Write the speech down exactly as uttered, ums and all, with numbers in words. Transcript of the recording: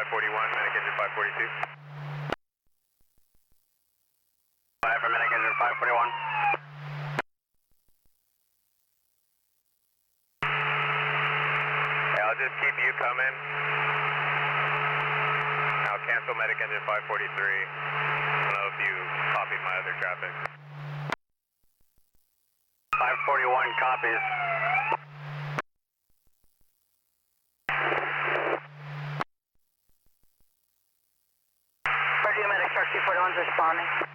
forty-one, medic engine five forty-two. five for medic engine five forty-one. Yeah, I'll just keep you coming. I'll cancel medic engine five forty-three. I don't know if you copied my other traffic. five forty-one copies. Medic Shark two forty-one is responding.